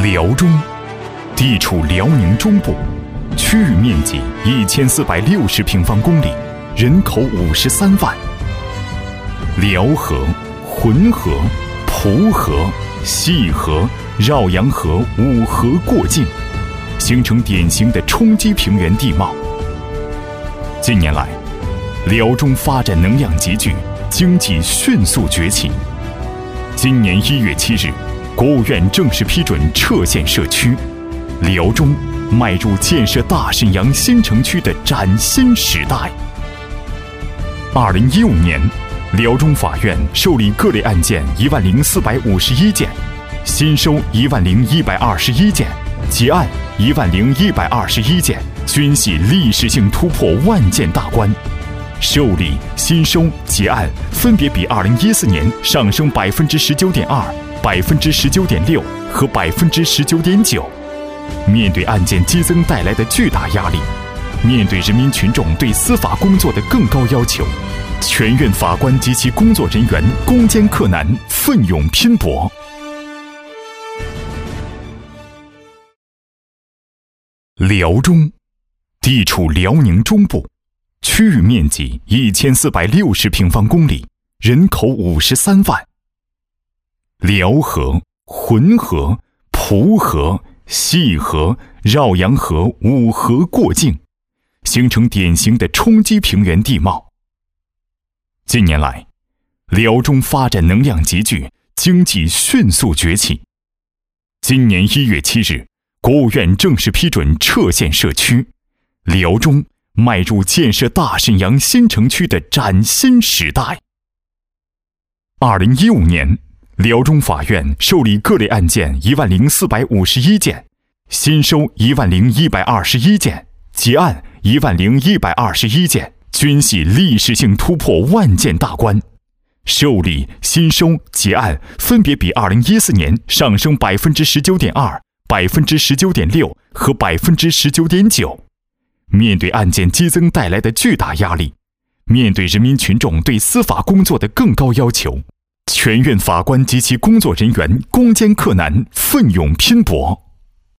辽中地处辽宁中部，区域面积1460平方公里，人口53万。辽河、浑河、蒲河、细河、绕阳河5河过境，形成典型的冲积平原地貌。近年来，辽中发展能量急剧，经济迅速崛起。今年1月7日，国务院正式批准撤县设区，辽中迈入建设大沈阳新城区的崭新时代。2015年，辽中法院受理各类案件10451件，新收10121件，结案10121件，均系历史性突破万件大关。受理、新收、结案分别比2014年上升19.2%、19.6%和19.9%。面对案件激增带来的巨大压力，面对人民群众对司法工作的更高要求，全院法官及其工作人员攻坚克难，奋勇拼搏。辽中地处辽宁中部，区域面积1460平方公里，人口53万。辽河、浑河、蒲河、细河、绕阳河5河过境，形成典型的冲积平原地貌。近年来，辽中发展能量急剧，经济迅速崛起。今年1月7日，国务院正式批准撤县设区，辽中迈入建设大沈阳新城区的崭新时代。2015年，辽中法院受理各类案件10451件，新收10121件，结案10121件，均系历史性突破万件大关。受理、新收、结案分别比2014年上升19.2%、19.6%和19.9%。面对案件激增带来的巨大压力，面对人民群众对司法工作的更高要求，全院法官及其工作人员攻坚克难，奋勇拼搏。